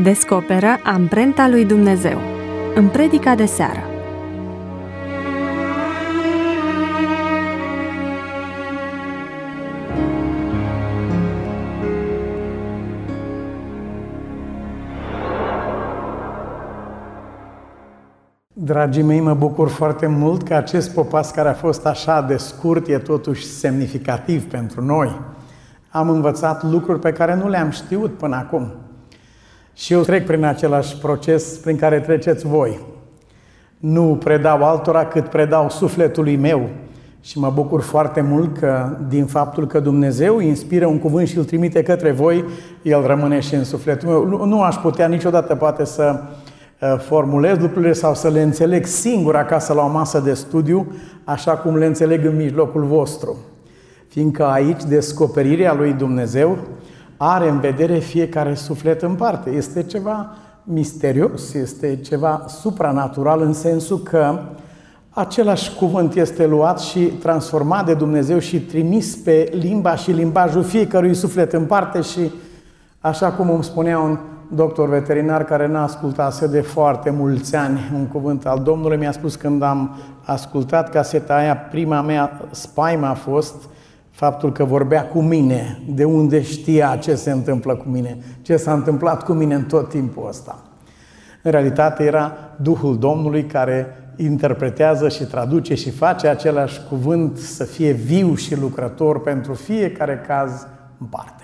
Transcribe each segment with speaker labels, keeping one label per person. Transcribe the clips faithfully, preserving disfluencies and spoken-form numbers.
Speaker 1: Descoperă amprenta lui Dumnezeu în predica de seară.
Speaker 2: Dragii mei, mă bucur foarte mult că acest popas care a fost așa de scurt e totuși semnificativ pentru noi. Am învățat lucruri pe care nu le-am știut până acum. Și eu trec prin același proces prin care treceți voi. Nu predau altora cât predau sufletului meu. Și mă bucur foarte mult că, din faptul că Dumnezeu inspiră un cuvânt și îl trimite către voi, el rămâne și în sufletul meu. Nu, nu aș putea niciodată poate să formulez lucrurile sau să le înțeleg singur acasă la o masă de studiu, așa cum le înțeleg în mijlocul vostru. Fiindcă aici descoperirea lui Dumnezeu are în vedere fiecare suflet în parte. Este ceva misterios, este ceva supranatural în sensul că același cuvânt este luat și transformat de Dumnezeu și trimis pe limba și limbajul fiecărui suflet în parte și, așa cum îmi spunea un doctor veterinar care n-a ascultase de foarte mulți ani un cuvânt al Domnului, mi-a spus când am ascultat caseta aia, prima mea spaimă a fost faptul că vorbea cu mine, de unde știa ce se întâmplă cu mine, ce s-a întâmplat cu mine în tot timpul ăsta. În realitate era Duhul Domnului care interpretează și traduce și face același cuvânt să fie viu și lucrător pentru fiecare caz în parte.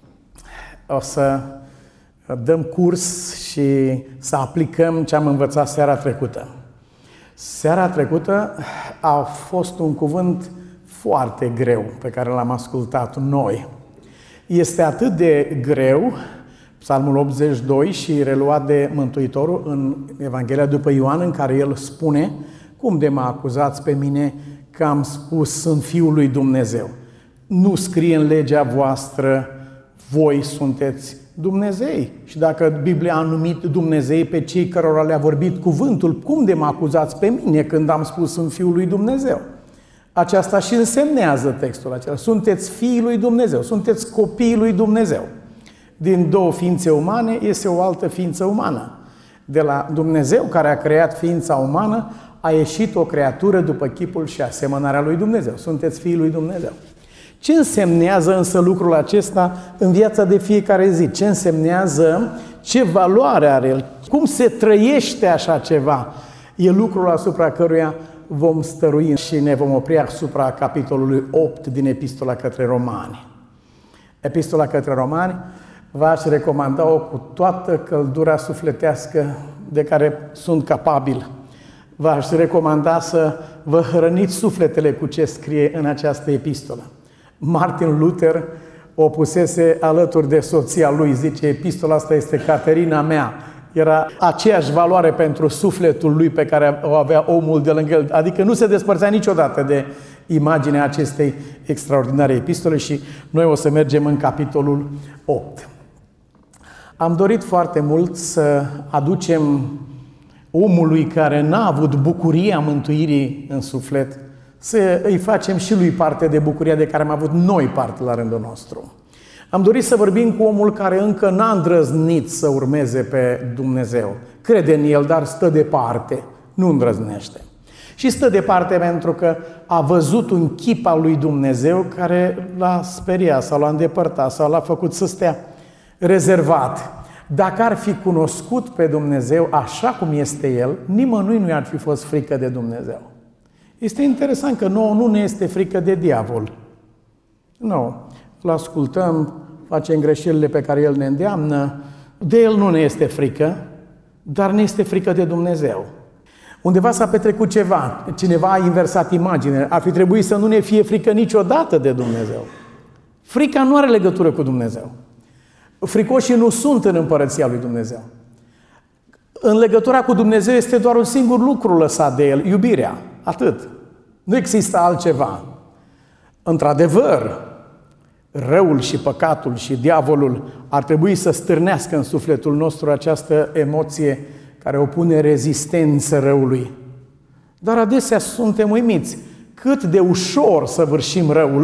Speaker 2: O să dăm curs și să aplicăm ce am învățat seara trecută. Seara trecută a fost un cuvânt foarte greu pe care l-am ascultat noi. Este atât de greu, Psalmul optzeci și doi și reluat de Mântuitorul în Evanghelia după Ioan, în care el spune: cum de mă acuzați pe mine că am spus sunt Fiul lui Dumnezeu? Nu scrie în legea voastră, voi sunteți Dumnezei. Și dacă Biblia a numit Dumnezei pe cei cărora le-a vorbit cuvântul, cum de mă acuzați pe mine când am spus sunt Fiul lui Dumnezeu? Aceasta și însemnează textul acela. Sunteți fiii lui Dumnezeu, sunteți copiii lui Dumnezeu. Din două ființe umane este o altă ființă umană. De la Dumnezeu care a creat ființa umană a ieșit o creatură după chipul și asemănarea lui Dumnezeu. Sunteți fiii lui Dumnezeu. Ce însemnează însă lucrul acesta în viața de fiecare zi? Ce însemnează? Ce valoare are el? Cum se trăiește așa ceva? E lucrul asupra căruia vom stărui și ne vom opri asupra capitolului opt din Epistola către Romani. Epistola către Romani v-aș recomanda-o cu toată căldura sufletească de care sunt capabil. V-aș recomanda să vă hrăniți sufletele cu ce scrie în această epistolă. Martin Luther o pusese alături de soția lui, zice, epistola asta este Caterina mea. Era aceeași valoare pentru sufletul lui pe care o avea omul de lângă el. Adică nu se despărțea niciodată de imaginea acestei extraordinare epistole și noi o să mergem în capitolul opt. Am dorit foarte mult să aducem omului care n-a avut bucuria mântuirii în suflet, să îi facem și lui parte de bucuria de care am avut noi parte la rândul nostru. Am dorit să vorbim cu omul care încă n-a îndrăznit să urmeze pe Dumnezeu. Crede în El, dar stă departe, nu îndrăznește. Și stă departe pentru că a văzut un chip al lui Dumnezeu care l-a speriat sau l-a îndepărtat sau l-a făcut să stea rezervat. Dacă ar fi cunoscut pe Dumnezeu așa cum este El, nimănui nu i-ar fi fost frică de Dumnezeu. Este interesant că nouă nu ne este frică de diavol. Nu. Îl ascultăm, facem greșelile pe care El ne îndeamnă, de El nu ne este frică, dar ne este frică de Dumnezeu. Undeva s-a petrecut ceva, cineva a inversat imaginea, ar fi trebuit să nu ne fie frică niciodată de Dumnezeu. Frica nu are legătură cu Dumnezeu. Fricoșii nu sunt în împărăția lui Dumnezeu. În legătura cu Dumnezeu este doar un singur lucru lăsat de El, iubirea, atât. Nu există altceva. Într-adevăr, răul și păcatul și diavolul ar trebui să stârnească în sufletul nostru această emoție care opune rezistență răului. Dar adesea suntem uimiți cât de ușor săvârșim răul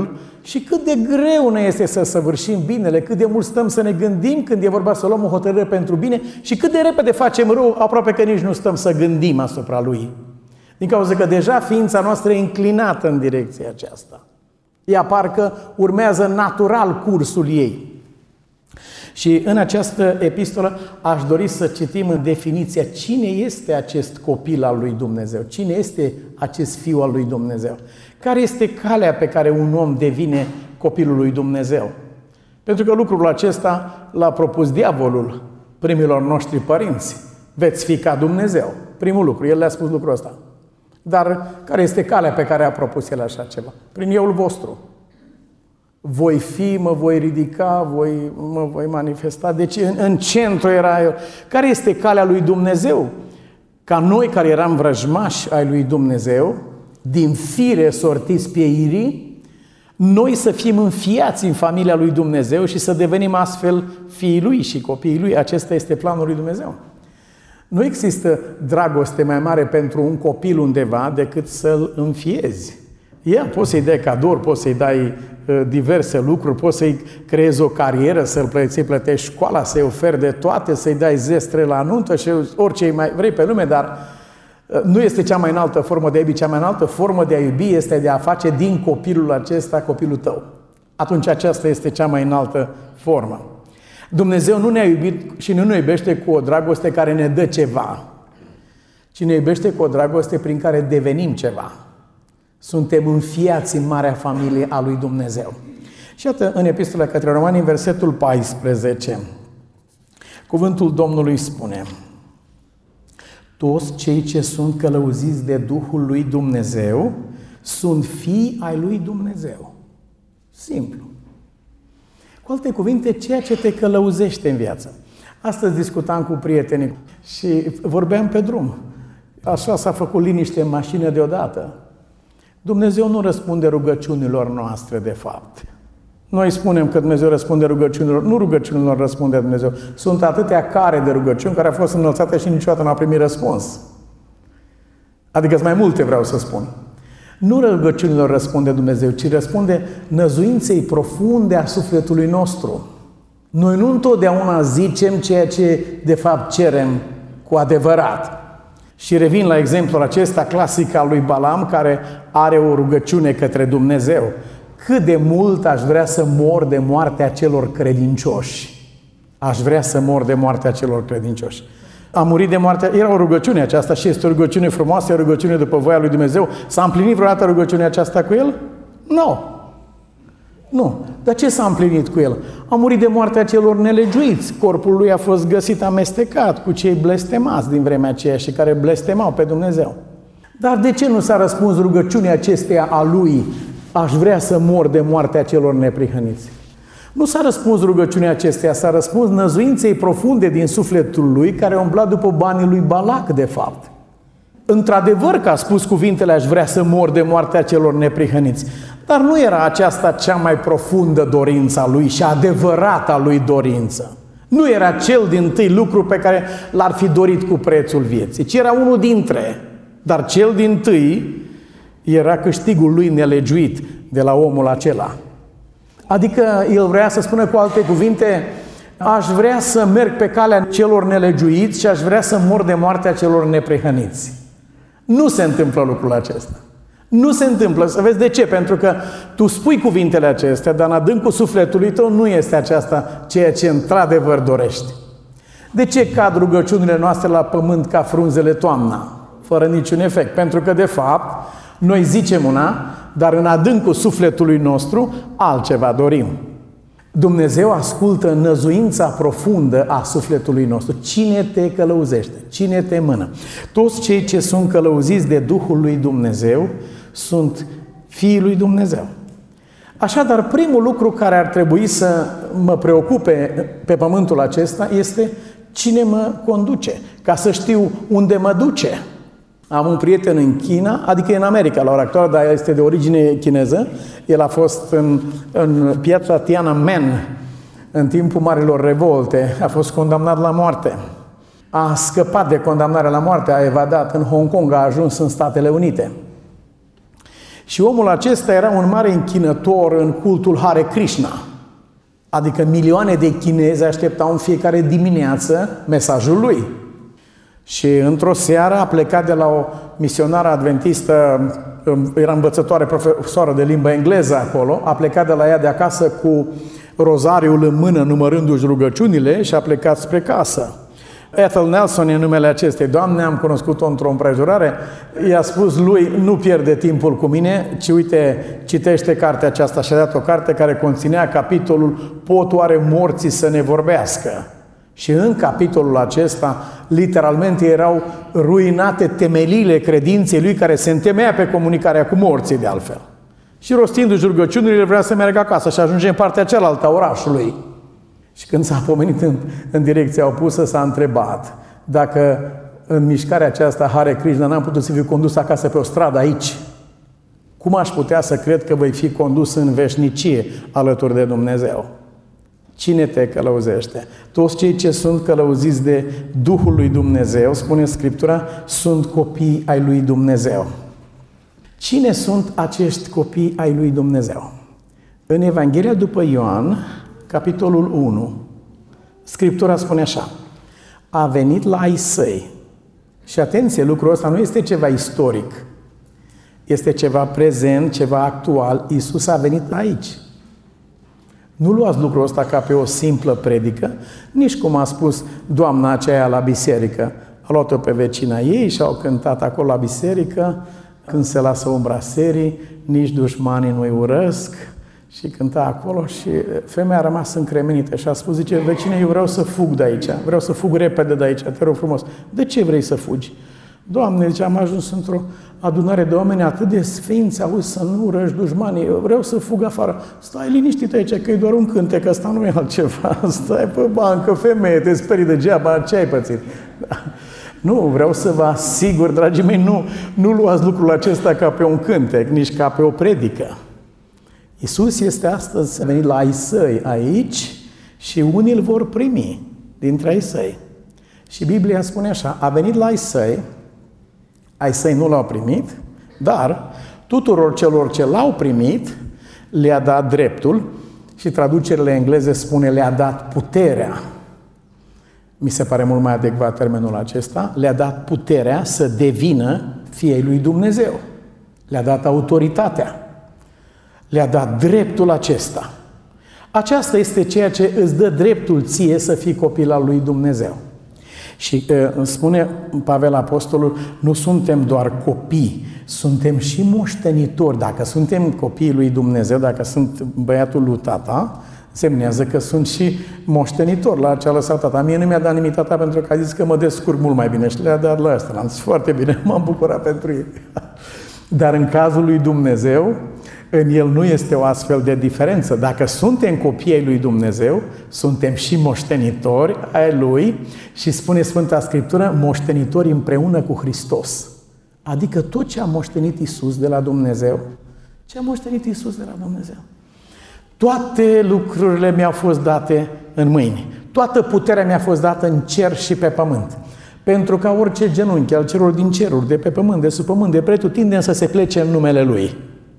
Speaker 2: Și cât de greu ne este să săvârșim binele, cât de mult stăm să ne gândim când e vorba să luăm o hotărâre pentru bine și cât de repede facem rău, aproape că nici nu stăm să gândim asupra lui. Din cauza că deja ființa noastră e înclinată în direcția aceasta. Ea parcă urmează natural cursul ei. Și în această epistolă aș dori să citim în definiția cine este acest copil al lui Dumnezeu, cine este acest fiu al lui Dumnezeu, care este calea pe care un om devine copilul lui Dumnezeu. Pentru că lucrul acesta l-a propus diavolul primilor noștri părinți. Veți fi ca Dumnezeu. Primul lucru, el le-a spus lucrul ăsta. Dar care este calea pe care a propus el așa ceva? Prin euul vostru. Voi fi, mă voi ridica, voi, mă voi manifesta. Deci în, în centru era el. Care este calea lui Dumnezeu? Ca noi care eram vrăjmași ai lui Dumnezeu, din fire sortiți pieirii, noi să fim înfiați în familia lui Dumnezeu și să devenim astfel fiii lui și copiii lui. Acesta este planul lui Dumnezeu. Nu există dragoste mai mare pentru un copil undeva decât să-l înfiezi. Ea, poți să-i dai cadouri, poți să-i dai uh, diverse lucruri, poți să-i creezi o carieră, să-i plătești școala, să-i oferi de toate, să-i dai zestre la nuntă și orice mai vrei pe lume, dar uh, nu este cea mai înaltă formă de a iubi. Cea mai înaltă formă de a iubi este de a face din copilul acesta copilul tău. Atunci aceasta este cea mai înaltă formă. Dumnezeu nu ne-a iubit și nu ne iubește cu o dragoste care ne dă ceva, ci ne iubește cu o dragoste prin care devenim ceva. Suntem înfiați în marea familie a lui Dumnezeu. Și iată, în Epistola către Romani, în versetul paisprezece, cuvântul Domnului spune: toți cei ce sunt călăuziți de Duhul lui Dumnezeu sunt fii ai lui Dumnezeu. Simplu. Cu alte cuvinte, ceea ce te călăuzește în viață. Astăzi discutam cu prietenii și vorbeam pe drum. Așa s-a făcut liniște în mașină deodată. Dumnezeu nu răspunde rugăciunilor noastre, de fapt. Noi spunem că Dumnezeu răspunde rugăciunilor. Nu rugăciunilor răspunde Dumnezeu. Sunt atâtea care de rugăciuni care au fost înălțate și niciodată n-au primit răspuns. Adică sunt mai multe, vreau să spun. Nu rugăciunilor răspunde Dumnezeu, ci răspunde năzuinței profunde a sufletului nostru. Noi nu întotdeauna zicem ceea ce de fapt cerem cu adevărat. Și revin la exemplul acesta clasic al lui Balaam, care are o rugăciune către Dumnezeu. Cât de mult aș vrea să mor de moartea celor credincioși. Aș vrea să mor de moartea celor credincioși. A murit de moartea, era o rugăciune aceasta și este o rugăciune frumoasă, o rugăciune după voia lui Dumnezeu. S-a împlinit vreodată rugăciunea aceasta cu el? Nu. Nu. Dar ce s-a împlinit cu el? A murit de moartea celor nelegiuiți. Corpul lui a fost găsit amestecat cu cei blestemați din vremea aceea și care blestemau pe Dumnezeu. Dar de ce nu s-a răspuns rugăciunea acesteia a lui? Aș vrea să mor de moartea celor neprihăniți. Nu s-a răspuns rugăciunea acesteia, s-a răspuns năzuinței profunde din sufletul lui, care umbla după banii lui Balac, de fapt. Într-adevăr că a spus cuvintele, aș vrea să mor de moartea celor neprihăniți, dar nu era aceasta cea mai profundă dorință a lui și adevărata lui dorință. Nu era cel dintâi lucru pe care l-ar fi dorit cu prețul vieții, ci era unul dintre. Dar cel dintâi era câștigul lui nelegiuit de la omul acela. Adică el vrea să spună cu alte cuvinte, aș vrea să merg pe calea celor nelegiuiți și aș vrea să mor de moartea celor neprihăniți. Nu se întâmplă lucrul acesta. Nu se întâmplă. Să vezi de ce? Pentru că tu spui cuvintele acestea, dar în adâncul sufletului tău nu este aceasta ceea ce într-adevăr dorești. De ce cad rugăciunile noastre la pământ ca frunzele toamna? Fără niciun efect. Pentru că, de fapt, noi zicem una, dar în adâncul sufletului nostru altceva dorim. Dumnezeu ascultă năzuința profundă a sufletului nostru. Cine te călăuzește? Cine te mână? Toți cei ce sunt călăuziți de Duhul lui Dumnezeu sunt fiii lui Dumnezeu. Așadar, primul lucru care ar trebui să mă preocupe pe pământul acesta este cine mă conduce, ca să știu unde mă duce. Am un prieten în China, adică în America la ora actuală, dar este de origine chineză. El a fost în, în piața Tiananmen în timpul marilor revolte. A fost condamnat la moarte. A scăpat de condamnare la moarte, a evadat în Hong Kong, a ajuns în Statele Unite. Și omul acesta era un mare închinător în cultul Hare Krishna. Adică milioane de chinezi așteptau în fiecare dimineață mesajul lui. Și într-o seară a plecat de la o misionară adventistă, era învățătoare, profesoară de limbă engleză acolo, a plecat de la ea de acasă cu rozariul în mână, numărându-și rugăciunile, și a plecat spre casă. Ethel Nelson e numele acestei doamne, am cunoscut-o într-o împrejurare, i-a spus lui, nu pierde timpul cu mine, ci uite, citește cartea aceasta, și a dat o carte care conținea capitolul Pot oare morții să ne vorbească? Și în capitolul acesta, literalmente, erau ruinate temeliile credinței lui, care se întemeia pe comunicarea cu morții, de altfel. Și rostindu-și rugăciunile, vrea să meargă acasă și ajunge în partea cealaltă a orașului. Și când s-a pomenit în, în direcția opusă, s-a întrebat dacă în mișcarea aceasta Hare Krishna n-am putut să fiu condus acasă pe o stradă aici. Cum aș putea să cred că voi fi condus în veșnicie alături de Dumnezeu? Cine te călăuzește? Toți cei ce sunt călăuziți de Duhul lui Dumnezeu, spune Scriptura, sunt copii ai lui Dumnezeu. Cine sunt acești copii ai lui Dumnezeu? În Evanghelia după Ioan, capitolul unu, Scriptura spune așa: a venit la ai săi. Și atenție, lucrul ăsta nu este ceva istoric, este ceva prezent, ceva actual. Iisus a venit aici. Nu luați lucrul ăsta ca pe o simplă predică, nici cum a spus doamna aceea la biserică. A luat-o pe vecina ei și au cântat acolo la biserică, când se lasă umbra serii, nici dușmanii nu-i urăsc, și cânta acolo și femeia a rămas încremenită și a spus, zice, vecine, eu vreau să fug de aici, vreau să fug repede de aici, te rog frumos. De ce vrei să fugi? Doamne, zice, am ajuns într-o adunare de oameni atât de sfinți, auzi, să nu urăști dușmanii, eu vreau să fug afară. Stai liniștit aici, că e doar un cântec, ăsta nu e altceva. Stai pe bancă, femeie, te sperii degeaba, ce ai pățit? Nu, vreau să vă asigur, dragii mei, nu, nu luați lucrul acesta ca pe un cântec, nici ca pe o predică. Iisus este astăzi, a venit la ai săi aici și unii îl vor primi dintre ai săi. Și Biblia spune așa, a venit la ai săi, ai săi nu l-au primit, dar tuturor celor ce l-au primit le-a dat dreptul, și traducerile engleze spune le-a dat puterea. Mi se pare mult mai adecvat termenul acesta, le-a dat puterea să devină fiii lui Dumnezeu. Le-a dat autoritatea. Le-a dat dreptul acesta. Aceasta este ceea ce îți dă dreptul ție să fii copil al lui Dumnezeu. Și uh, spune Pavel Apostolul, nu suntem doar copii, suntem și moștenitori. Dacă suntem copiii lui Dumnezeu, dacă sunt băiatul lui tata, semnează că sunt și moștenitor la ce a lăsat tata. Mie nu mi-a dat nimic tata pentru că a zis că mă descurc mult mai bine și le-a dat la ăsta. L-am zis foarte bine, m-am bucurat pentru ei. Dar în cazul lui Dumnezeu, în el nu este o astfel de diferență. Dacă suntem copii ai lui Dumnezeu, suntem și moștenitori ai lui și spune Sfânta Scriptură, moștenitori împreună cu Hristos. Adică tot ce a moștenit Iisus de la Dumnezeu, ce a moștenit Iisus de la Dumnezeu. Toate lucrurile mi-au fost date în mâini. Toată puterea mi-a fost dată în cer și pe pământ. Pentru ca orice genunchi al celor din ceruri, de pe pământ, de sub pământ, de pretutindeni să se plece în numele Lui.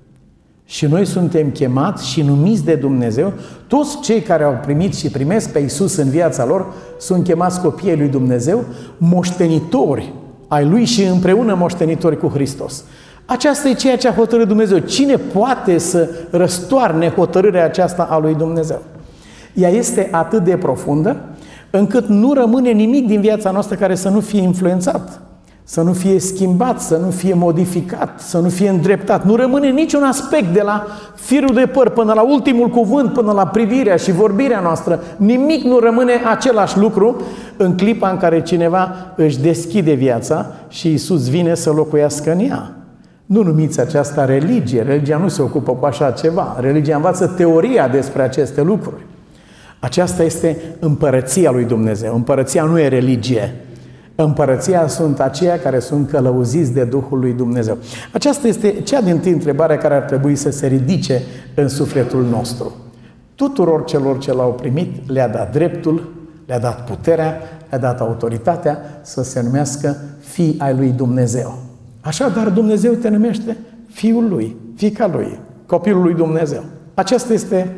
Speaker 2: Și noi suntem chemați și numiți de Dumnezeu, toți cei care au primit și primesc pe Iisus în viața lor, sunt chemați copiii lui Dumnezeu, moștenitori ai Lui și împreună moștenitori cu Hristos. Aceasta e ceea ce a hotărât Dumnezeu. Cine poate să răstoarne hotărârea aceasta a lui Dumnezeu? Ea este atât de profundă, încât nu rămâne nimic din viața noastră care să nu fie influențat, să nu fie schimbat, să nu fie modificat, să nu fie îndreptat. Nu rămâne niciun aspect de la firul de păr până la ultimul cuvânt, până la privirea și vorbirea noastră. Nimic nu rămâne același lucru în clipa în care cineva își deschide viața și Iisus vine să locuiască în ea. Nu numiți aceasta religie. Religia nu se ocupă cu așa ceva. Religia învață teoria despre aceste lucruri. Aceasta este împărăția lui Dumnezeu. Împărăția nu e religie. Împărăția sunt aceia care sunt călăuziți de Duhul lui Dumnezeu. Aceasta este cea dintâi întrebare care ar trebui să se ridice în sufletul nostru. Tuturor celor ce l-au primit le-a dat dreptul, le-a dat puterea, le-a dat autoritatea să se numească fii ai lui Dumnezeu. Așadar, Dumnezeu te numește Fiul lui, fiica lui, copilul lui Dumnezeu. Aceasta este.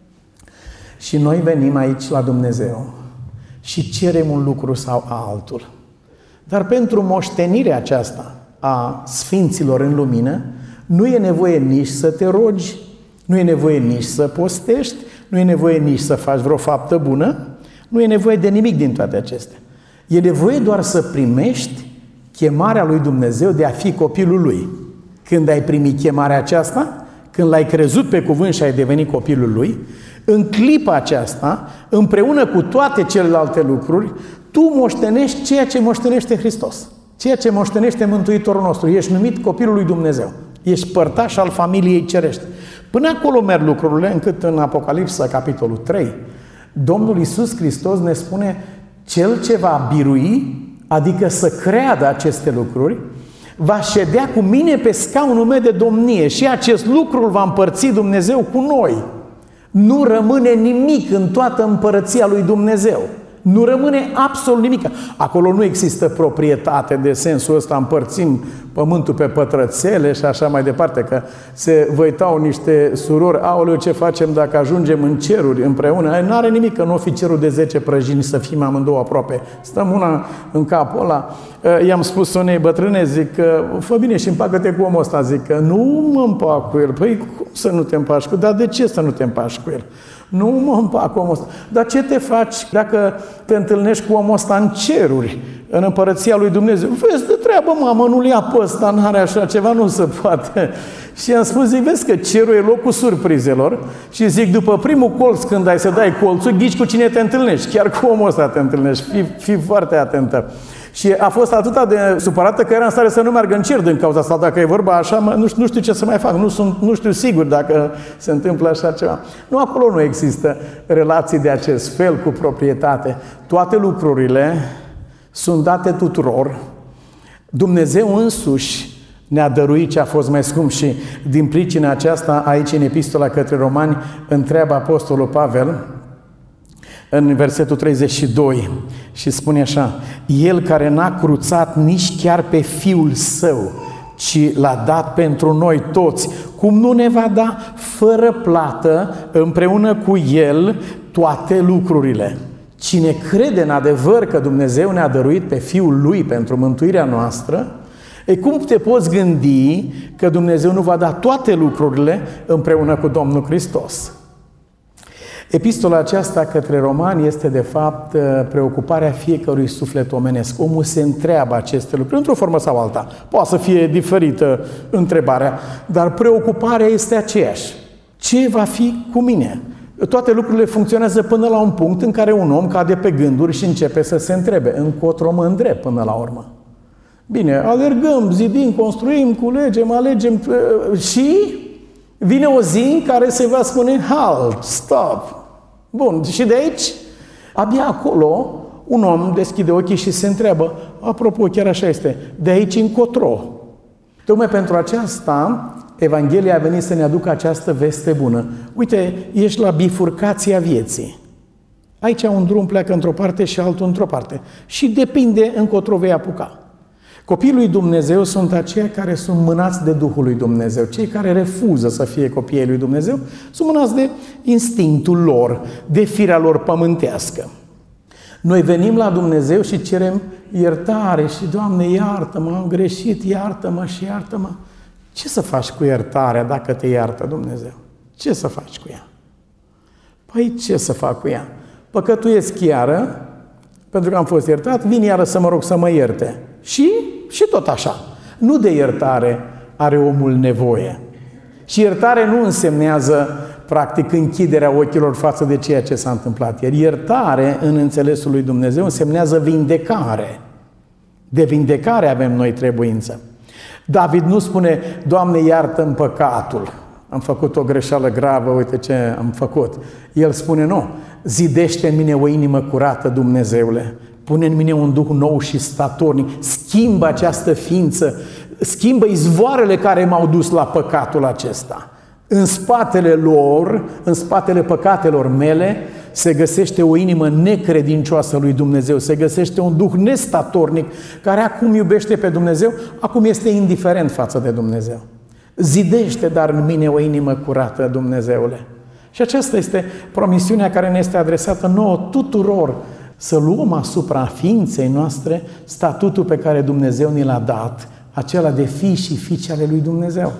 Speaker 2: Și noi venim aici la Dumnezeu și cerem un lucru sau altul. Dar pentru moștenirea aceasta a sfinților în lumină, nu e nevoie nici să te rogi, nu e nevoie nici să postești, nu e nevoie nici să faci vreo faptă bună, nu e nevoie de nimic din toate acestea. E nevoie doar să primești chemarea lui Dumnezeu de a fi copilul lui. Când ai primit chemarea aceasta, când l-ai crezut pe cuvânt și ai devenit copilul lui, în clipa aceasta, împreună cu toate celelalte lucruri, tu moștenești ceea ce moștenește Hristos, ceea ce moștenește Mântuitorul nostru. Ești numit copilul lui Dumnezeu, ești părtaș al familiei cerești. Până acolo merg lucrurile, încât în Apocalipsa, capitolul trei, Domnul Iisus Hristos ne spune: cel ce va birui, adică să creadă aceste lucruri, va ședea cu mine pe scaunul meu de domnie și acest lucru îl va împărți Dumnezeu cu noi. Nu rămâne nimic în toată împărăția lui Dumnezeu. Nu rămâne absolut nimic. Acolo nu există proprietate de sensul ăsta, împărțim pământul pe pătrățele și așa mai departe, că se văitau niște surori: aoleu, ce facem dacă ajungem în ceruri împreună? N-are nimic că nu o fi cerul de zece prăjini să fim amândouă aproape. Stăm una în capul ăla. I-am spus unei bătrâne, zic, fă bine și împacă-te cu omul ăsta. Zic că nu mă împac cu el. Păi cum să nu te împaci cu el? Dar de ce să nu te împaci cu el? Nu mă împac cu omul ăsta. Dar ce te faci dacă te întâlnești cu omul ăsta în ceruri, în împărăția lui Dumnezeu? Vezi de treabă, mamă, nu-l ia pe ăsta, n-are așa ceva, nu se poate. Și am spus, zic, vezi că cerul e locul surprizelor și zic, după primul colț, când ai să dai colțul, ghici cu cine te întâlnești. Chiar cu omul ăsta te întâlnești. Fii, fii foarte atentă. Și a fost atât de supărată că era în stare să nu meargă în cer din cauza asta. Dacă e vorba așa, nu știu, nu știu ce să mai fac, nu, sunt, nu știu sigur dacă se întâmplă așa ceva. Nu, acolo nu există relații de acest fel cu proprietate. Toate lucrurile sunt date tuturor. Dumnezeu însuși ne-a dăruit ce a fost mai scump și din pricina aceasta, aici în Epistola către Romani, întreabă Apostolul Pavel, în versetul treizeci și doi, și spune așa: El care n-a cruțat nici chiar pe Fiul Său, ci l-a dat pentru noi toți, cum nu ne va da fără plată împreună cu El toate lucrurile? Cine crede în adevăr că Dumnezeu ne-a dăruit pe Fiul Lui pentru mântuirea noastră, e cum te poți gândi că Dumnezeu nu va da toate lucrurile împreună cu Domnul Hristos? Epistola aceasta către Romani este de fapt preocuparea fiecărui suflet omenesc. Omul se întreabă aceste lucruri într-o formă sau alta. Poate să fie diferită întrebarea, dar preocuparea este aceeași. Ce va fi cu mine? Toate lucrurile funcționează până la un punct în care un om cade pe gânduri și începe să se întrebe: încotro mă îndrept până la urmă? Bine, alergăm, zidim, construim, culegem, alegem și vine o zi în care se va spune: halt, stop. Bun, și de aici, abia acolo, un om deschide ochii și se întreabă: apropo, chiar așa este, de aici încotro. Tocmai pentru aceasta, Evanghelia a venit să ne aducă această veste bună. Uite, ești la bifurcația vieții. Aici un drum pleacă într-o parte și altul într-o parte. Și depinde încotro vei apuca. Copiii lui Dumnezeu sunt aceia care sunt mânați de Duhul lui Dumnezeu. Cei care refuză să fie copiii lui Dumnezeu sunt mânați de instinctul lor, de firea lor pământească. Noi venim la Dumnezeu și cerem iertare și: Doamne, iartă-mă, am greșit, iartă-mă și iartă-mă. Ce să faci cu iertarea dacă te iartă Dumnezeu? Ce să faci cu ea? Păi ce să fac cu ea? Păcătuiesc iară, pentru că am fost iertat, vin iară să mă rog să mă ierte. Și, și tot așa. Nu de iertare are omul nevoie. Și iertare nu însemnează, practic, închiderea ochilor față de ceea ce s-a întâmplat. Iar iertare, în înțelesul lui Dumnezeu, însemnează vindecare. De vindecare avem noi trebuință. David nu spune: Doamne, iartă-mi păcatul. Am făcut o greșeală gravă, uite ce am făcut. El spune: nu, zidește în mine o inimă curată, Dumnezeule. Pune în mine un duh nou și statornic. Schimbă această ființă. Schimbă izvoarele care m-au dus la păcatul acesta. În spatele lor, în spatele păcatelor mele, se găsește o inimă necredincioasă lui Dumnezeu. Se găsește un duh nestatornic care acum iubește pe Dumnezeu, acum este indiferent față de Dumnezeu. Zidește, dar în mine o inimă curată, Dumnezeule. Și aceasta este promisiunea care ne este adresată nouă tuturor, să luăm asupra ființei noastre statutul pe care Dumnezeu ni l-a dat, acela de fii și fiice ale lui Dumnezeu.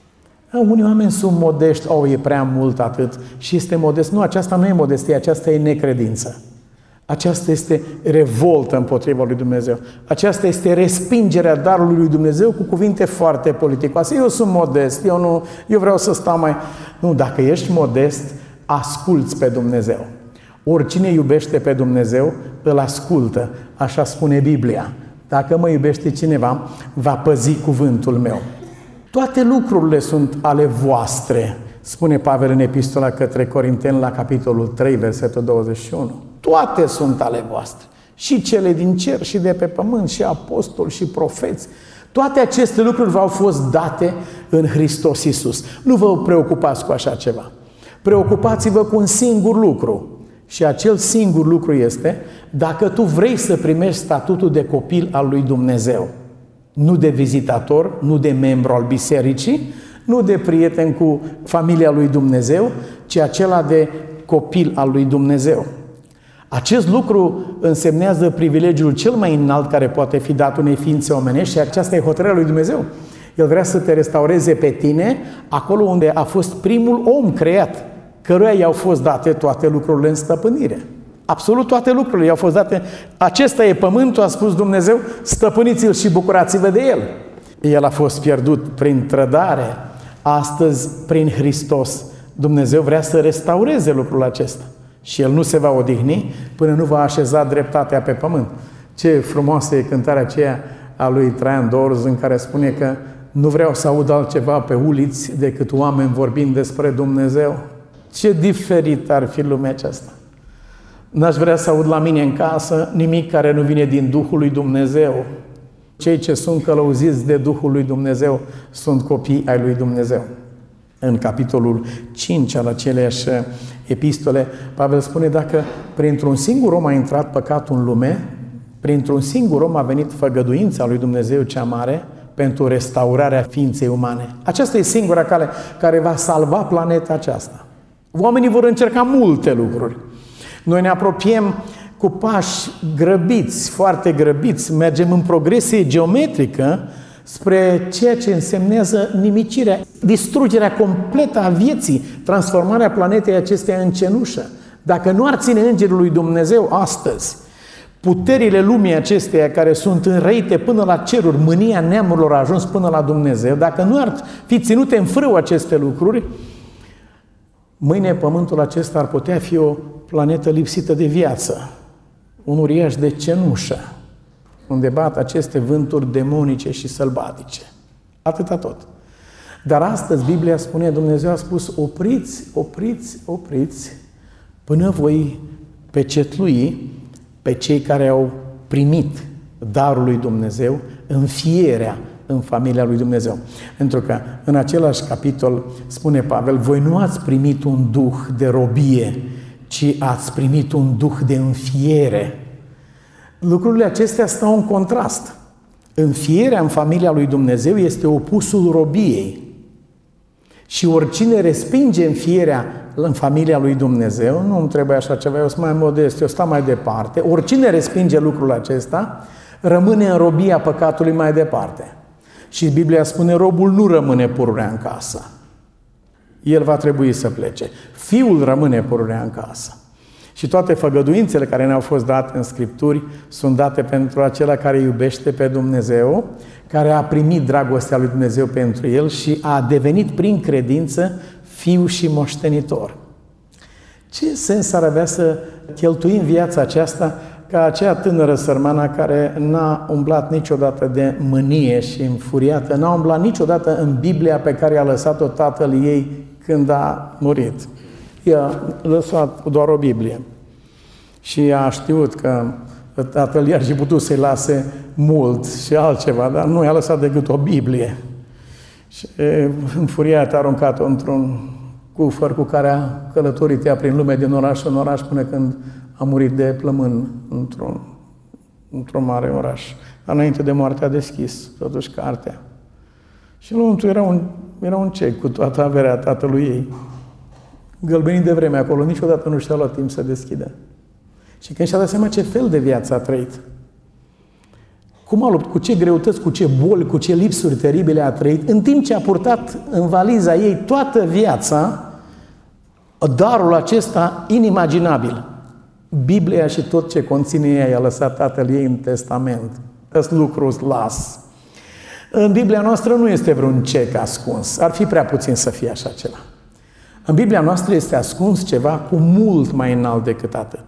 Speaker 2: Unii oameni sunt modești, oh, e prea mult atât și este modest. Nu, aceasta nu e modestie, aceasta e necredință. Aceasta este revoltă împotriva lui Dumnezeu. Aceasta este respingerea darului lui Dumnezeu cu cuvinte foarte politicoase. Eu sunt modest, eu, nu, eu vreau să stau mai... Nu, dacă ești modest, asculți pe Dumnezeu. Oricine iubește pe Dumnezeu, îl ascultă. Așa spune Biblia. Dacă mă iubește cineva, va păzi cuvântul meu. Toate lucrurile sunt ale voastre, spune Pavel în epistola către Corinteni la capitolul trei, versetul douăzeci și unu. Toate sunt ale voastre, și cele din cer și de pe pământ, și apostoli și profeți. Toate aceste lucruri v-au fost date în Hristos Iisus. Nu vă preocupați cu așa ceva. Preocupați-vă cu un singur lucru. Și acel singur lucru este dacă tu vrei să primești statutul de copil al lui Dumnezeu. Nu de vizitator, nu de membru al bisericii, nu de prieten cu familia lui Dumnezeu, ci acela de copil al lui Dumnezeu. Acest lucru însemnează privilegiul cel mai înalt care poate fi dat unei ființe omenești și aceasta e hotărârea lui Dumnezeu. El vrea să te restaureze pe tine acolo unde a fost primul om creat, căruia i-au fost date toate lucrurile în stăpânire. Absolut toate lucrurile i-au fost date. Acesta e pământul, a spus Dumnezeu, stăpâniți-l și bucurați-vă de el. El a fost pierdut prin trădare. Astăzi, prin Hristos, Dumnezeu vrea să restaureze lucrul acesta. Și El nu se va odihni până nu va așeza dreptatea pe pământ. Ce frumoasă e cântarea aceea a lui Traian Dorz, în care spune că nu vreau să aud altceva pe uliți decât oameni vorbind despre Dumnezeu. Ce diferit ar fi lumea aceasta! N-aș vrea să aud la mine în casă nimic care nu vine din Duhul lui Dumnezeu. Cei ce sunt călăuziți de Duhul lui Dumnezeu sunt copii ai lui Dumnezeu. În capitolul cinci al aceleiași epistole, Pavel spune dacă printr-un singur om a intrat păcatul în lume, printr-un singur om a venit făgăduința lui Dumnezeu cea mare pentru restaurarea ființei umane. Aceasta e singura cale care va salva planeta aceasta. Oamenii vor încerca multe lucruri. Noi ne apropiem cu pași grăbiți, foarte grăbiți, mergem în progresie geometrică spre ceea ce însemnează nimicirea, distrugerea completă a vieții, transformarea planetei acesteia în cenușă. Dacă nu ar ține Îngerul lui Dumnezeu astăzi, puterile lumii acesteia care sunt înrăite până la ceruri, mânia neamurilor a ajuns până la Dumnezeu, dacă nu ar fi ținute în frâu aceste lucruri, mâine pământul acesta ar putea fi o planetă lipsită de viață, un uriaș de cenușă, unde bat aceste vânturi demonice și sălbatice. Atâta tot. Dar astăzi Biblia spune, Dumnezeu a spus, opriți, opriți, opriți, până voi pecetlui pe cei care au primit darul lui Dumnezeu, înfierea în familia lui Dumnezeu. Pentru că în același capitol spune Pavel, voi nu ați primit un duh de robie, ci ați primit un duh de înfiere. Lucrurile acestea stau în contrast. Înfierea în familia lui Dumnezeu este opusul robiei. Și oricine respinge înfierea în familia lui Dumnezeu, nu îmi trebuie așa ceva, eu sunt mai modest, eu stau mai departe, oricine respinge lucrul acesta, rămâne în robia păcatului mai departe. Și Biblia spune, robul nu rămâne pururea în casă. El va trebui să plece. Fiul rămâne pururea în casă. Și toate făgăduințele care ne-au fost date în Scripturi sunt date pentru acela care iubește pe Dumnezeu, care a primit dragostea lui Dumnezeu pentru el și a devenit prin credință fiu și moștenitor. Ce sens ar avea să cheltuim viața aceasta ca aceea tânără sărmană care n-a umblat niciodată de mânie și înfuriată, n-a umblat niciodată în Biblia pe care a lăsat-o tatăl ei când a murit. Ea a lăsat doar o Biblie și a știut că tatăl i-ar fi putut să-i lase mult și altceva, dar nu i-a lăsat decât o Biblie. Și înfuriat a aruncat-o într-un cufăr cu care a călătorit ea prin lume din oraș în oraș până când a murit de plămân într-un, într-un mare oraș. Dar înainte de moarte a deschis totuși cartea Și în momentul era un, era un cec cu toată averea tatălui ei. Gălbenit de vreme acolo, niciodată nu și-a luat timp să deschidă. Și când și-a dat seama ce fel de viață a trăit, cum a luptat, cu ce greutăți, cu ce boli, cu ce lipsuri teribile a trăit, în timp ce a purtat în valiza ei toată viața, darul acesta inimaginabil. Biblia și tot ce conține ea i-a lăsat tatăl ei în testament. Ăst lucru las. În Biblia noastră nu este vreun cec ascuns. Ar fi prea puțin să fie așa ceva. În Biblia noastră este ascuns ceva cu mult mai înalt decât atât.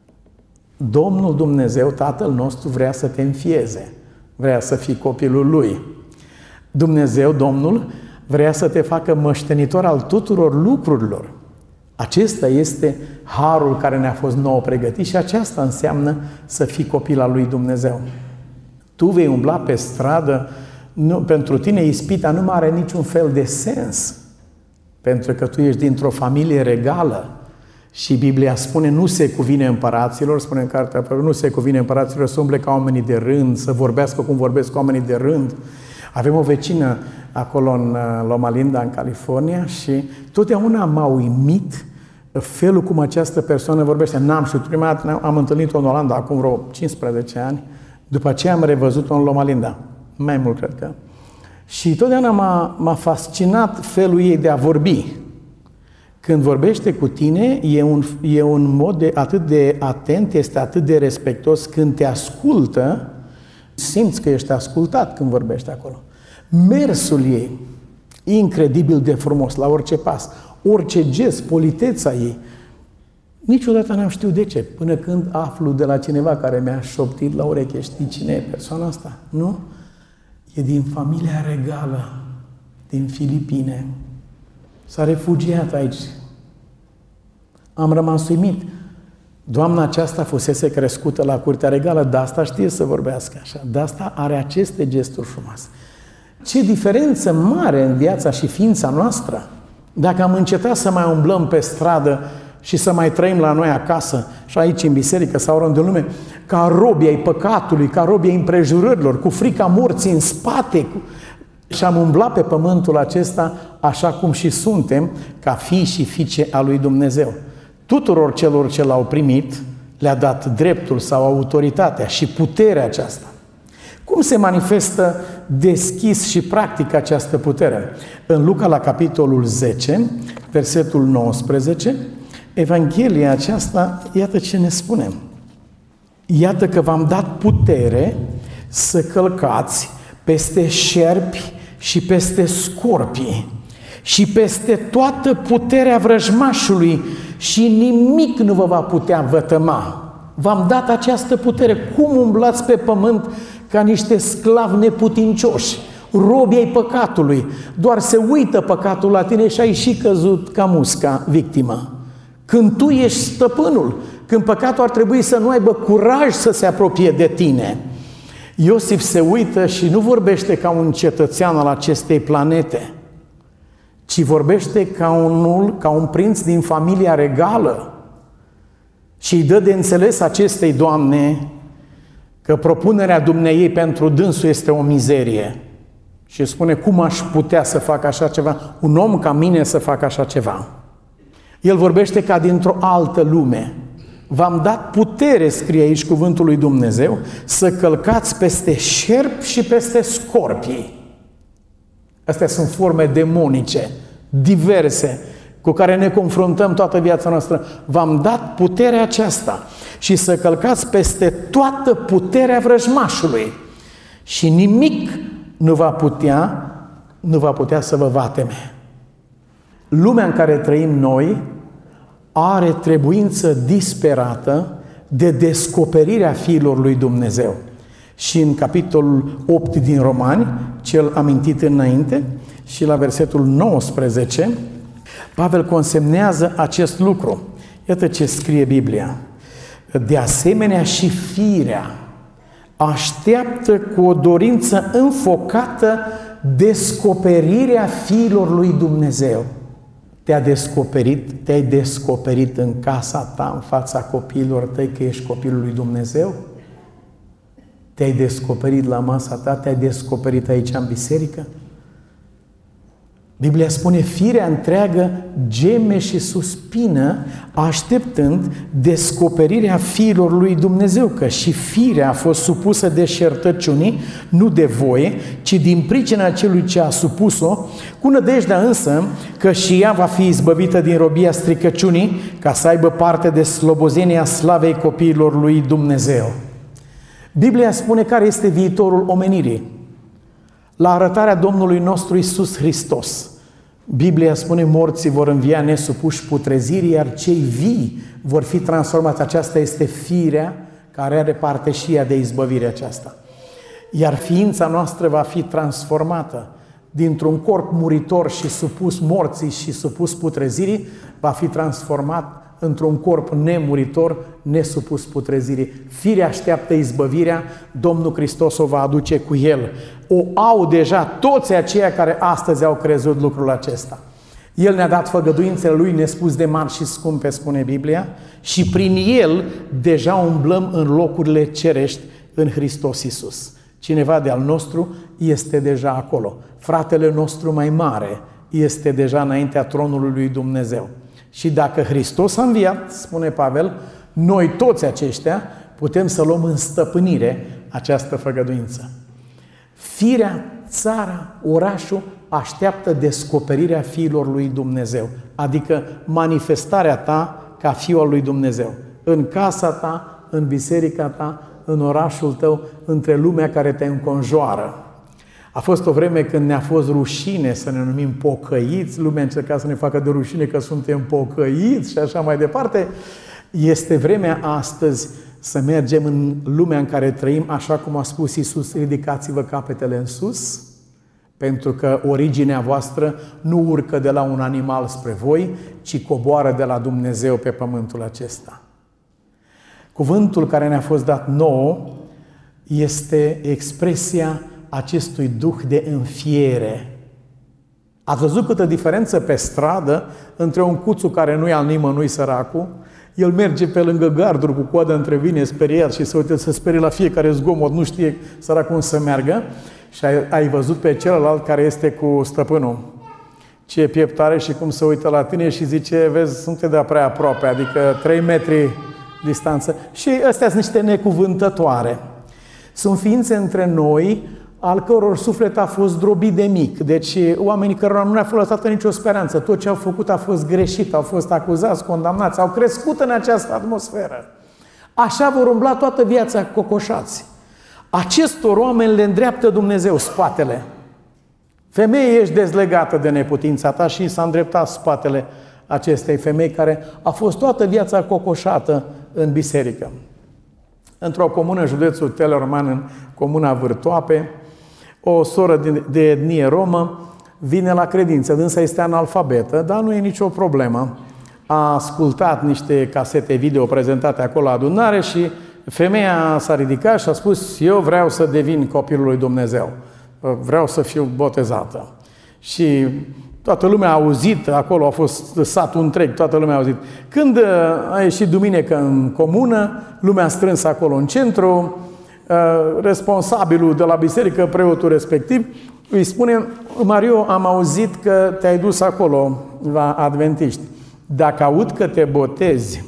Speaker 2: Domnul Dumnezeu, Tatăl nostru, vrea să te înfieze. Vrea să fii copilul Lui. Dumnezeu, Domnul, vrea să te facă moștenitor al tuturor lucrurilor. Acesta este harul care ne-a fost nouă pregătit și aceasta înseamnă să fii copil al lui Dumnezeu. Tu vei umbla pe stradă, nu, pentru tine ispita nu mai are niciun fel de sens, pentru că tu ești dintr-o familie regală și Biblia spune nu se cuvine împăraților, spune în cartea, nu se cuvine împăraților să umble ca oamenii de rând, să vorbească cum vorbesc oamenii de rând. Avem o vecină acolo în Loma Linda, în California, și totdeauna m-a uimit felul cum această persoană vorbește. N-am știut, prima dată am întâlnit-o în Olanda acum vreo cincisprezece ani, după aceea am revăzut-o în Loma Linda, mai mult cred că. Și totdeauna m-a, m-a fascinat felul ei de a vorbi. Când vorbește cu tine, e un, e un mod de, atât de atent, este atât de respectos, când te ascultă, simți că ești ascultat când vorbește acolo. Mersul ei, incredibil de frumos, la orice pas, orice gest, politeța ei. Niciodată n-am știut de ce, până când aflu de la cineva care mi-a șoptit la ureche, știi cine e persoana asta? Nu? E din familia regală, din Filipine. S-a refugiat aici. Am rămas uimit. Doamna aceasta fusese crescută la curtea regală, de asta știe să vorbească așa, de asta are aceste gesturi frumoase. Ce diferență mare în viața și ființa noastră! Dacă am încetat să mai umblăm pe stradă și să mai trăim la noi acasă și aici în biserică sau oriunde în lume, ca robii ai păcatului, ca robii ai împrejurărilor, cu frica morții în spate, cu... și am umblat pe pământul acesta așa cum și suntem, ca fii și fiice a lui Dumnezeu. Tuturor celor ce l-au primit, le-a dat dreptul sau autoritatea și puterea aceasta. Cum se manifestă deschis și practic această putere? În Luca, la capitolul zece, versetul nouăsprezece, Evanghelia aceasta, iată ce ne spune. Iată că v-am dat putere să călcați peste șerpi și peste scorpii și peste toată puterea vrăjmașului și nimic nu vă va putea vătăma. V-am dat această putere. Cum umblați pe pământ ca niște sclavi neputincioși, robi ai păcatului? Doar se uită păcatul la tine și ai și căzut ca musca victimă. Când tu ești stăpânul, când păcatul ar trebui să nu aibă curaj să se apropie de tine. Iosif se uită și nu vorbește ca un cetățean al acestei planete, ci vorbește ca unul, ca un prinț din familia regală și îi dă de înțeles acestei doamne că propunerea dumneiei pentru dânsul este o mizerie. Și spune, cum aș putea să fac așa ceva? Un om ca mine să facă așa ceva. El vorbește ca dintr-o altă lume. V-am dat putere, scrie aici cuvântul lui Dumnezeu, să călcați peste șerpi și peste scorpii. Astea sunt forme demonice, diverse, cu care ne confruntăm toată viața noastră. V-am dat puterea aceasta și să călcați peste toată puterea vrăjmașului și nimic nu va putea, nu va putea să vă vateme. Lumea în care trăim noi are trebuință disperată de descoperirea fiilor lui Dumnezeu. Și în capitolul opt din Romani, cel amintit înainte, și la versetul nouăsprezece, Pavel consemnează acest lucru. Iată ce scrie Biblia. De asemenea și firea așteaptă cu o dorință înfocată descoperirea fiilor lui Dumnezeu. Te-a descoperit, te-ai descoperit în casa ta, în fața copiilor tăi că ești copilul lui Dumnezeu? Te-ai descoperit la masa ta, te-ai descoperit aici în biserică? Biblia spune, firea întreagă geme și suspină, așteptând descoperirea fiilor lui Dumnezeu, că și firea a fost supusă deșertăciunii, nu de voie, ci din pricina celui ce a supus-o, cu nădejdea însă că și ea va fi izbăvită din robia stricăciunii, ca să aibă parte de slobozenia slavei copiilor lui Dumnezeu. Biblia spune care este viitorul omenirii. La arătarea Domnului nostru Iisus Hristos, Biblia spune, morții vor învia nesupuși putrezirii, iar cei vii vor fi transformați. Aceasta este firea care are parte și ea de izbăvire aceasta. Iar ființa noastră va fi transformată dintr-un corp muritor și supus morții și supus putrezirii, va fi transformat într-un corp nemuritor, nesupus putrezirii. Firea așteaptă izbăvirea, Domnul Hristos o va aduce cu El. O au deja toți aceia care astăzi au crezut lucrul acesta. El ne-a dat făgăduințele Lui nespus de mari și scumpe, spune Biblia, și prin El deja umblăm în locurile cerești în Hristos Iisus. Cineva de-al nostru este deja acolo. Fratele nostru mai mare este deja înaintea tronului lui Dumnezeu. Și dacă Hristos a înviat, spune Pavel, noi toți aceștia putem să luăm în stăpânire această făgăduință. Firea, țara, orașul așteaptă descoperirea fiilor lui Dumnezeu, adică manifestarea ta ca fiul al lui Dumnezeu. În casa ta, în biserica ta, în orașul tău, între lumea care te înconjoară. A fost o vreme când ne-a fost rușine să ne numim pocăiți, lumea încerca să ne facă de rușine că suntem pocăiți și așa mai departe. Este vremea astăzi să mergem în lumea în care trăim, așa cum a spus Iisus, ridicați-vă capetele în sus, pentru că originea voastră nu urcă de la un animal spre voi, ci coboară de la Dumnezeu pe pământul acesta. Cuvântul care ne-a fost dat nouă este expresia acestui duh de înfiere. Ați văzut câtă diferență pe stradă între un cuțu care nu e al nimănui, săracul, el merge pe lângă garduri cu coada între vine, speriat și se uite să sperie la fiecare zgomot, nu știe săracul cum să meargă, și ai, ai văzut pe celălalt care este cu stăpânul, ce piept are și cum se uită la tine și zice, vezi, sunt de prea aproape, adică trei metri distanță. Și astea sunt niște necuvântătoare. Sunt ființe între noi al căror suflet a fost drobit de mic. Deci oamenii cărora nu le-a fost lăsată nicio speranță. Tot ce au făcut a fost greșit, au fost acuzați, condamnați, au crescut în această atmosferă. Așa vor umbla toată viața cocoșați. Acestor oameni le îndreaptă Dumnezeu spatele. Femeie, ești dezlegată de neputința ta, și s-a îndreptat spatele acestei femei care a fost toată viața cocoșată în biserică. Într-o comună, județul Teleorman, în comuna Vârtoape, o soră de etnie romă vine la credință. Dânsa este analfabetă, dar nu e nicio problemă. A ascultat niște casete video prezentate acolo la adunare și femeia s-a ridicat și a spus, eu vreau să devin copilul lui Dumnezeu. Vreau să fiu botezată. Și toată lumea a auzit, acolo a fost satul întreg, toată lumea a auzit. Când a ieșit duminică în comună, lumea a strâns acolo în centru, responsabilul de la biserică, preotul respectiv, îi spune, Mario, am auzit că te-ai dus acolo la adventiști. Dacă aud că te botezi,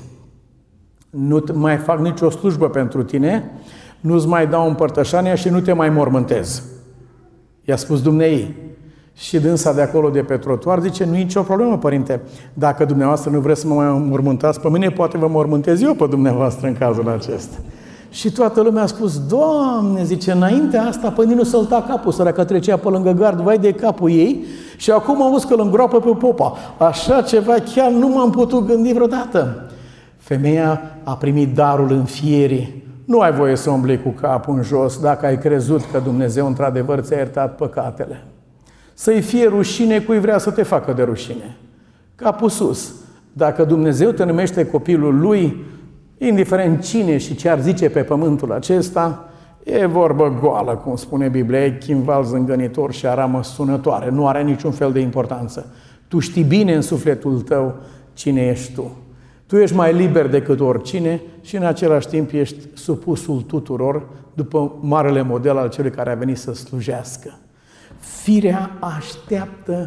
Speaker 2: nu mai fac nicio slujbă pentru tine, nu-ți mai dau împărtășania și nu te mai mormântez. I-a spus dumneei. Și dânsa de acolo, de pe trotuar, zice, nu e nicio problemă, părinte. Dacă dumneavoastră nu vreți să mă mai mormântați pe mine, poate vă mormântez eu pe dumneavoastră în cazul acesta. Și toată lumea a spus, Doamne, zice, înainte asta, pe nu sălta capul, săracă trecea pe lângă gard, vai de capul ei, și acum auzi că îl îngroapă pe popa. Așa ceva chiar nu m-am putut gândi vreodată. Femeia a primit darul înfierii. Nu ai voie să umbli cu capul în jos dacă ai crezut că Dumnezeu într-adevăr ți-a iertat păcatele. Să-i fie rușine cui vrea să te facă de rușine. Capul sus. Dacă Dumnezeu te numește copilul Lui, indiferent cine și ce ar zice pe pământul acesta, e vorbă goală, cum spune Biblia, e chimval zângănitor și aramă sunătoare. Nu are niciun fel de importanță. Tu știi bine în sufletul tău cine ești tu. Tu ești mai liber decât oricine și în același timp ești supusul tuturor după marele model al celui care a venit să slujească. Firea așteaptă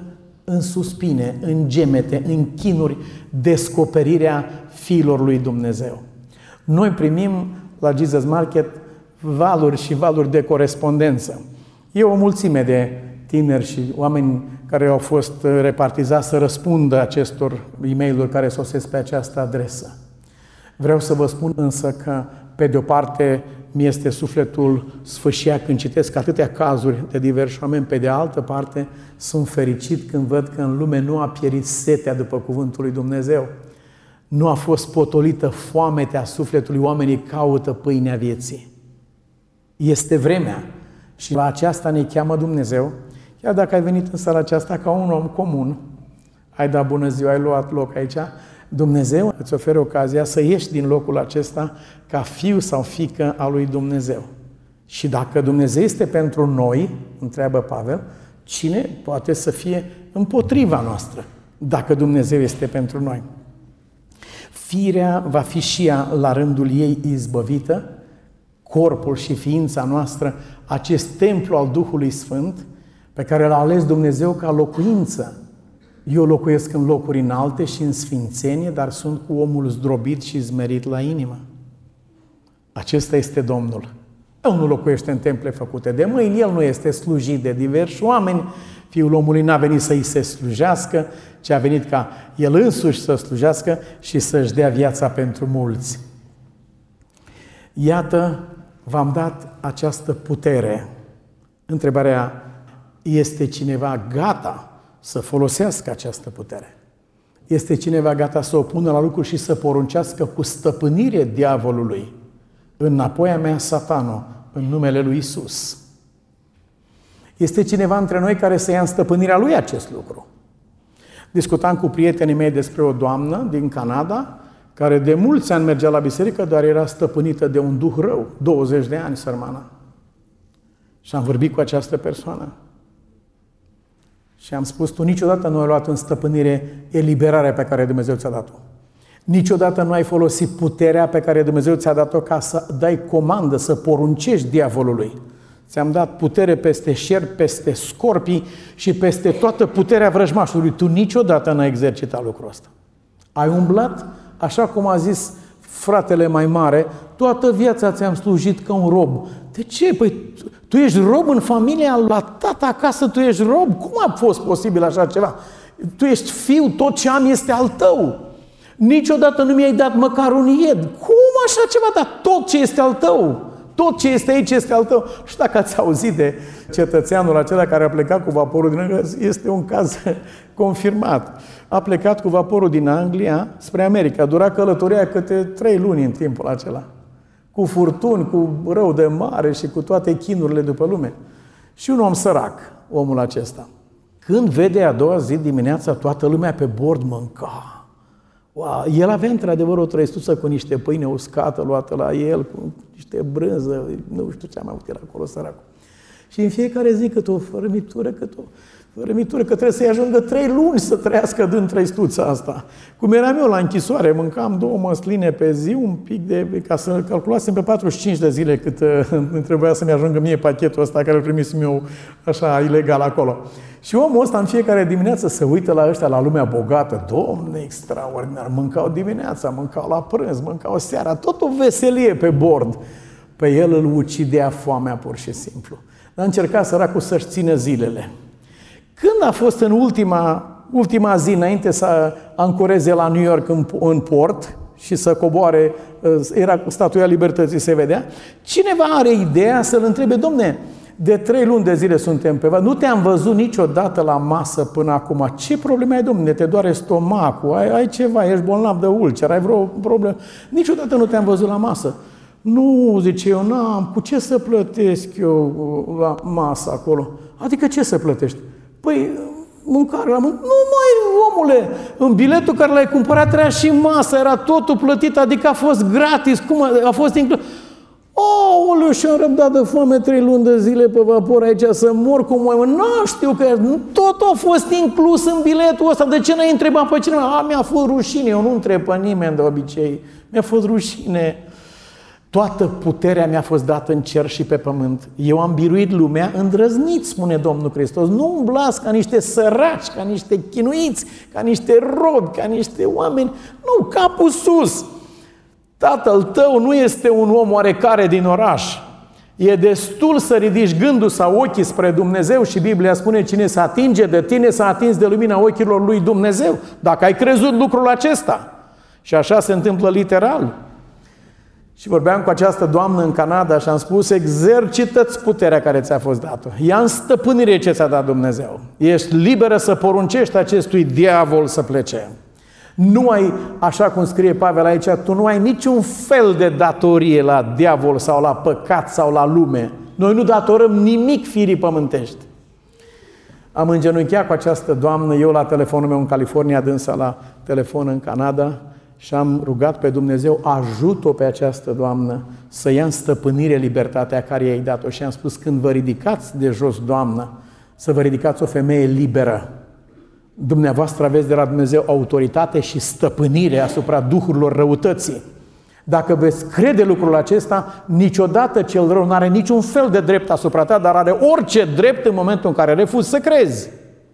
Speaker 2: în suspine, în gemete, în chinuri, descoperirea fiilor lui Dumnezeu. Noi primim la Jesus Market valuri și valuri de corespondență. E o mulțime de tineri și oameni care au fost repartizați să răspundă acestor e-mail-uri care sosesc pe această adresă. Vreau să vă spun însă că, pe de o parte, mi-este sufletul sfâșiat când citesc atâtea cazuri de diversi oameni, pe de altă parte, sunt fericit când văd că în lume nu a pierit setea după cuvântul lui Dumnezeu. Nu a fost potolită foametea sufletului, oamenii caută pâinea vieții. Este vremea și la aceasta ne cheamă Dumnezeu, chiar dacă ai venit în sala aceasta ca un om comun, ai dat bună ziua, ai luat loc aici, Dumnezeu îți oferă ocazia să ieși din locul acesta ca fiu sau fiică a lui Dumnezeu. Și dacă Dumnezeu este pentru noi, întreabă Pavel, cine poate să fie împotriva noastră, dacă Dumnezeu este pentru noi? Firea va fi și ea la rândul ei izbăvită, corpul și ființa noastră, acest templu al Duhului Sfânt, pe care l-a ales Dumnezeu ca locuință. Eu locuiesc în locuri înalte și în sfințenie, dar sunt cu omul zdrobit și zmerit la inimă. Acesta este Domnul. El nu locuiește în temple făcute de mâini, El nu este slujit de diversi oameni. Fiul omului n-a venit să-i se slujească, ci a venit ca El însuși să slujească și să-și dea viața pentru mulți. Iată, v-am dat această putere. Întrebarea, este cineva gata să folosească această putere? Este cineva gata să o pună la lucru și să poruncească cu stăpânire diavolului? Înapoi a mea, Satano, în numele lui Isus. Este cineva între noi care să ia în stăpânirea lui acest lucru? Discutam cu prietenii mei despre o doamnă din Canada, care de mulți ani mergea la biserică, dar era stăpânită de un duh rău, douăzeci de ani, sărmana. Și am vorbit cu această persoană. Și am spus, tu niciodată nu ai luat în stăpânire eliberarea pe care Dumnezeu ți-a dat-o. Niciodată nu ai folosit puterea pe care Dumnezeu ți-a dat-o ca să dai comandă, să poruncești diavolului. Ți-am dat putere peste șerpi, peste scorpii și peste toată puterea vrăjmașului. Tu niciodată n-ai exercitat lucrul ăsta. Ai umblat, așa cum a zis fratele mai mare, toată viața ți-am slujit ca un rob. De ce? Păi tu ești rob în familia, la tata acasă tu ești rob? Cum a fost posibil așa ceva? Tu ești fiu, tot ce am este al tău. Niciodată nu mi-ai dat măcar un ied. Cum așa ceva? Dar tot ce este al tău, tot ce este aici este al tău. Și dacă ați auzit de cetățeanul acela care a plecat cu vaporul din Anglia, este un caz confirmat. A plecat cu vaporul din Anglia spre America. Dura călătoria câte trei luni în timpul acela. Cu furtuni, cu rău de mare și cu toate chinurile după lume. Și un om sărac, omul acesta. Când vede a doua zi dimineața toată lumea pe bord mânca. Wow, el avea într-adevăr o trăistuță cu niște pâine uscată luată la el, cu niște brânză, nu știu ce am avut el acolo, săracul. Și în fiecare zi cât o fărâmitură, cât o fărâmitură, că trebuie să-i ajungă trei luni să trăiască din trăistuța asta. Cum eram eu la închisoare, mâncam două măsline pe zi, un pic de, ca să calculasem pe patruzeci și cinci de zile cât uh, trebuia să-mi ajungă mie pachetul ăsta care îl primisem eu așa ilegal acolo. Și omul ăsta în fiecare dimineață se uită la ăștia, la lumea bogată. Domne, extraordinar, mâncau dimineața, mâncau la prânz, mâncau seara, tot o veselie pe bord. Pe el îl ucidea foamea pur și simplu. Dar încerca săracul să-și țină zilele. Când a fost în ultima, ultima zi, înainte să ancoreze la New York în, în port și să coboare, era Statuia Libertății, se vedea, cineva are ideea să-l întrebe, domne, de trei luni de zile suntem pe vasă, nu te-am văzut niciodată la masă până acum. Ce probleme ai, domne? Te doare stomacul, ai, ai ceva, ești bolnav de ulcer, ai vreo problemă? Niciodată nu te-am văzut la masă. Nu, zice, eu n-am, cu ce să plătesc eu la masă acolo? Adică ce să plătești? Păi, mâncare la mâncare. Nu, mai, omule, în biletul care l-ai cumpărat era și masa, era totul plătit, adică a fost gratis, cum a, a fost inclus. Aoleu, și-am răbdat de foame trei luni de zile pe vapor aici să mor cum mai mă. Nu știu că totul a fost inclus în biletul ăsta. De ce n-ai întrebat pe cineva? A, mi-a fost rușine, eu nu întreb pe nimeni de obicei. Mi-a fost rușine. Toată puterea mi-a fost dată în cer și pe pământ. Eu am biruit lumea îndrăznit, spune Domnul Hristos. Nu umblați ca niște săraci, ca niște chinuiți, ca niște robi, ca niște oameni. Nu, capul sus. Tatăl tău nu este un om oarecare din oraș. E destul să ridici gândul sau ochii spre Dumnezeu și Biblia spune cine se atinge de tine s-a atins de lumina ochilor lui Dumnezeu. Dacă ai crezut lucrul acesta. Și așa se întâmplă literal. Și vorbeam cu această doamnă în Canada și am spus, exercită-ți puterea care ți-a fost dată. Ia în stăpânire ce ți-a dat Dumnezeu. Ești liberă să poruncești acestui diavol să plece. Nu ai, așa cum scrie Pavel aici, tu nu ai niciun fel de datorie la diavol sau la păcat sau la lume. Noi nu datorăm nimic firii pământești. Am îngenunchiat cu această doamnă, eu la telefonul meu în California, dânsa la telefon în Canada, și am rugat pe Dumnezeu, ajut-o pe această doamnă să ia în stăpânire libertatea care i-ai dat-o. Și am spus, când vă ridicați de jos, doamnă, să vă ridicați o femeie liberă. Dumneavoastră aveți de la Dumnezeu autoritate și stăpânire asupra duhurilor răutății. Dacă veți crede lucrul acesta, niciodată cel rău nu are niciun fel de drept asupra ta, dar are orice drept în momentul în care refuzi să crezi.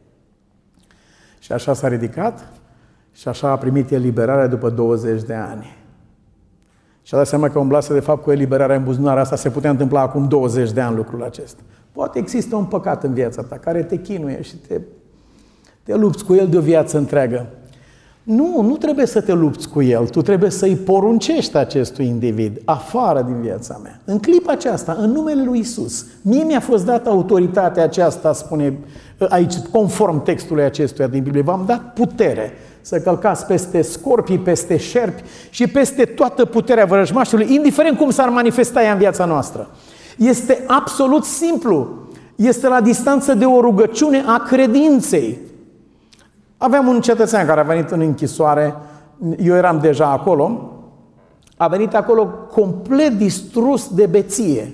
Speaker 2: Și așa s-a ridicat și așa a primit eliberarea după douăzeci de ani. Și a dat seama că umblase de fapt cu eliberarea în buzunar. Asta se putea întâmpla acum douăzeci de ani lucrul acesta. Poate există un păcat în viața ta care te chinuie și te, te lupți cu el de o viață întreagă. Nu, nu trebuie să te lupți cu el, tu trebuie să-i poruncești acestui individ afară din viața mea. În clipa aceasta, în numele lui Isus, mie mi-a fost dată autoritatea aceasta, spune aici, conform textului acestuia din Biblie, v-am dat putere să călcați peste scorpii, peste șerpi și peste toată puterea vrăjmașului, indiferent cum s-ar manifesta ea în viața noastră. Este absolut simplu. Este la distanță de o rugăciune a credinței. Aveam un cetățean care a venit în închisoare, eu eram deja acolo, a venit acolo complet distrus de beție.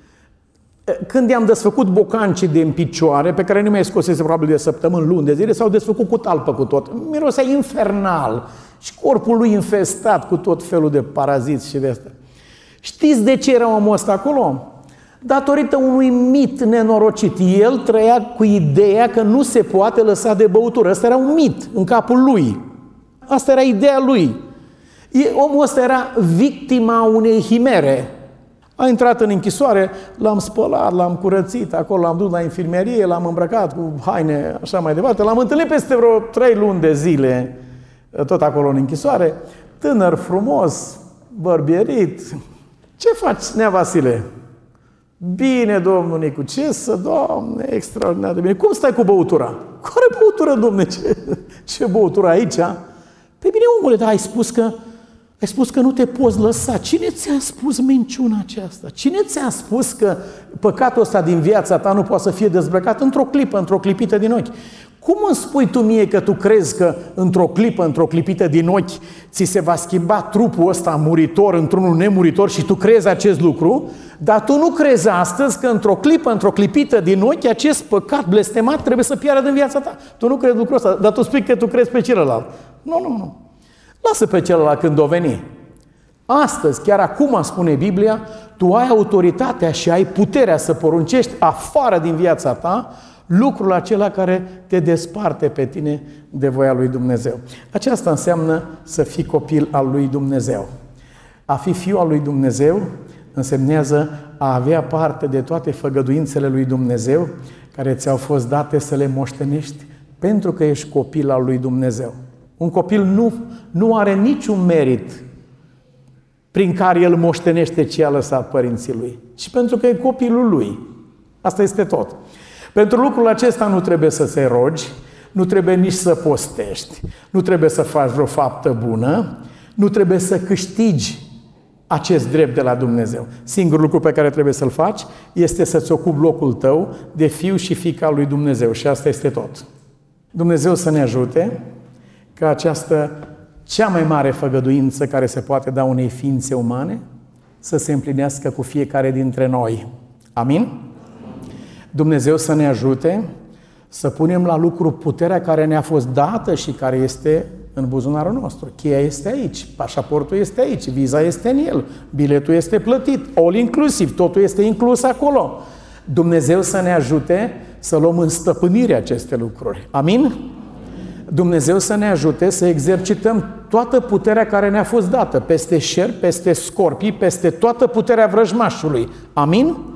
Speaker 2: Când i-am desfăcut bocancii din picioare, pe care nu mai scosese probabil de săptămâni, luni de zile, s-au desfăcut cu talpă cu tot. Mirosea infernal și corpul lui infestat cu tot felul de paraziți și de astea. Știți de ce era omul ăsta acolo? Datorită unui mit nenorocit. El trăia cu ideea că nu se poate lăsa de băutură. Ăsta era un mit în capul lui. Asta era ideea lui. Omul ăsta era victima unei himere. A intrat în închisoare, l-am spălat, l-am curățit, acolo l-am dus la infirmerie, l-am îmbrăcat cu haine, așa mai departe. L-am întâlnit peste vreo trei luni de zile, tot acolo în închisoare. Tânăr, frumos, bărbierit. Ce faci, Nea Vasile? Bine, domnul Nicu, ce să, Doamne, extraordinar de bine. Cum stai cu băutura? Care băutură, domne? Ce, ce băutură aici? Pe bine, omule, dar ai spus că ai spus că nu te poți lăsa. Cine ți-a spus minciuna aceasta? Cine ți-a spus că păcatul ăsta din viața ta nu poate să fie dezbrăcat într-o clipă, într-o clipită din ochi? Cum îmi spui tu mie că tu crezi că într-o clipă, într-o clipită din ochi, ți se va schimba trupul ăsta muritor într-unul nemuritor și tu crezi acest lucru, dar tu nu crezi astăzi că într-o clipă, într-o clipită din ochi, acest păcat blestemat trebuie să piară din viața ta. Tu nu crezi lucrul ăsta, dar tu spui că tu crezi pe celălalt. Nu, nu, nu. Lasă pe celălalt când o veni. Astăzi, chiar acum, spune Biblia, tu ai autoritatea și ai puterea să poruncești afară din viața ta lucrul acela care te desparte pe tine de voia lui Dumnezeu. Aceasta înseamnă să fii copil al lui Dumnezeu. A fi fiu al lui Dumnezeu însemnează a avea parte de toate făgăduințele lui Dumnezeu care ți-au fost date să le moștenești pentru că ești copil al lui Dumnezeu. Un copil nu, nu are niciun merit prin care el moștenește ce a lăsat părinții lui, ci pentru că e copilul lui. Asta este tot. Pentru lucrul acesta nu trebuie să te rogi, nu trebuie nici să postești, nu trebuie să faci vreo faptă bună, nu trebuie să câștigi acest drept de la Dumnezeu. Singurul lucru pe care trebuie să-l faci este să-ți ocupi locul tău de fiu și fiica lui Dumnezeu și asta este tot. Dumnezeu să ne ajute ca această cea mai mare făgăduință care se poate da unei ființe umane să se împlinească cu fiecare dintre noi. Amin? Dumnezeu să ne ajute să punem la lucru puterea care ne-a fost dată și care este În buzunarul nostru. Cheia este aici, pașaportul este aici, viza este în el, biletul este plătit, all inclusiv, totul este inclus acolo. Dumnezeu să ne ajute să luăm în stăpânire aceste lucruri. Amin? Dumnezeu să ne ajute să exercităm toată puterea care ne-a fost dată, peste șerpi, peste scorpii, peste toată puterea vrăjmașului. Amin?